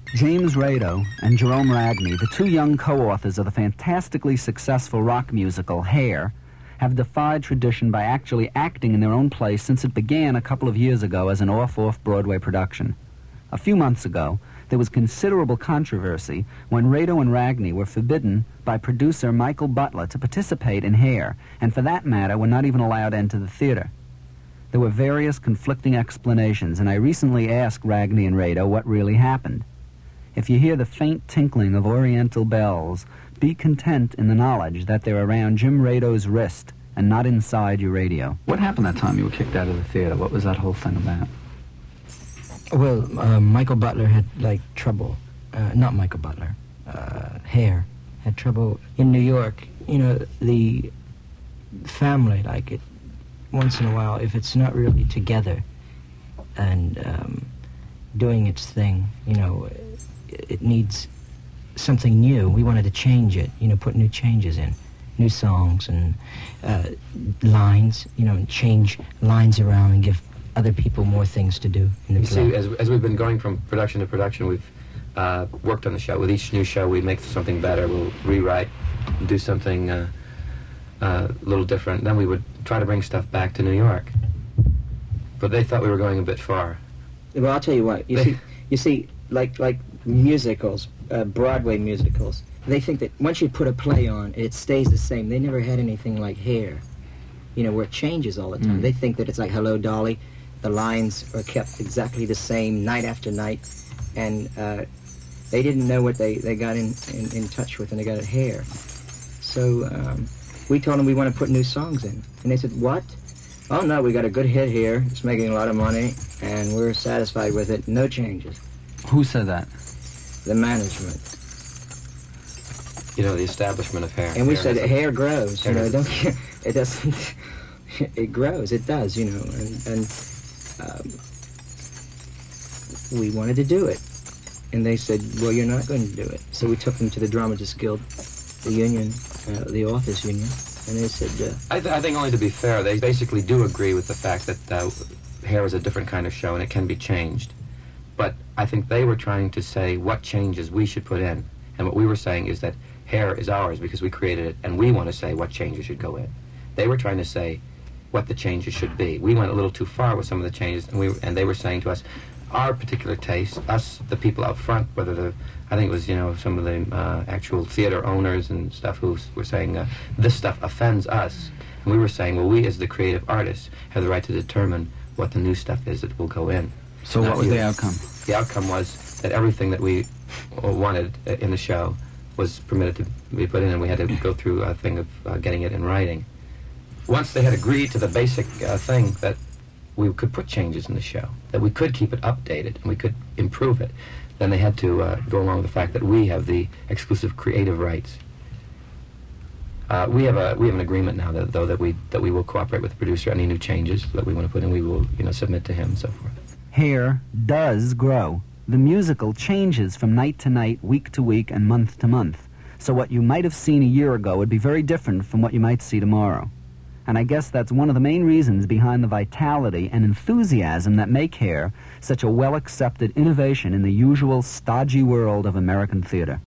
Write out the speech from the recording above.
James Rado and Jerome Ragney, the two young co-authors of the fantastically successful rock musical Hair, have defied tradition by actually acting in their own play since it began a couple of years ago as an off-Broadway production. A few months ago, there was considerable controversy when Rado and Ragney were forbidden by producer Michael Butler to participate in Hair, and for that matter were not even allowed into the theater. There were various conflicting explanations, and I recently asked Ragney and Rado what really happened. If you hear the faint tinkling of oriental bells, be content in the knowledge that they're around Jim Rado's wrist and not inside your radio. What happened that time you were kicked out of the theater? What was that whole thing about? Well, Michael Butler had, trouble. Not Michael Butler. Hair had trouble in New York. You know, the family, once in a while, if it's not really together and doing its thing, it needs something new. We wanted to change it, put new changes in, new songs and lines, and change lines around and give other people more things to do in the play. You see, as we've been going from production to production, we've worked on the show. With each new show, we make something better. We'll rewrite, do something a little different. Then we would try to bring stuff back to New York. But they thought we were going a bit far. Well, I'll tell you what. You see, like musicals, Broadway musicals, they think that once you put a play on, it stays the same. They never had anything like Hair, where it changes all the time. They think that it's like Hello, Dolly. The lines are kept exactly the same night after night, and they didn't know what they got in touch with, and they got at Hair. So we told them we want to put new songs in, and they said, what? Oh, no, we got a good hit here. It's making a lot of money, and we're satisfied with it. No changes. Who said that? The management. The establishment of Hair. And we said Hair grows. It doesn't. It grows. It does. And we wanted to do it, and they said, well, you're not going to do it. So we took them to the Dramatists Guild, the union, the Authors Union, and they said. I think only to be fair, they basically do agree with the fact that Hair is a different kind of show and it can be changed. But I think they were trying to say what changes we should put in. And what we were saying is that Hair is ours because we created it, and we want to say what changes should go in. They were trying to say what the changes should be. We went a little too far with some of the changes, and they were saying to us, our particular taste, us, the people out front, I think it was, some of the actual theater owners and stuff who were saying, this stuff offends us. And we were saying, well, we as the creative artists have the right to determine what the new stuff is that will go in. So what was the outcome? The outcome was that everything that we wanted in the show was permitted to be put in, and we had to go through a thing of getting it in writing. Once they had agreed to the basic thing that we could put changes in the show, that we could keep it updated, and we could improve it, then they had to go along with the fact that we have the exclusive creative rights. We have an agreement now that we will cooperate with the producer. Any new changes that we want to put in, we will submit to him and so forth. Hair does grow. The musical changes from night to night, week to week, and month to month. So what you might have seen a year ago would be very different from what you might see tomorrow. And I guess that's one of the main reasons behind the vitality and enthusiasm that make Hair such a well-accepted innovation in the usual stodgy world of American theater.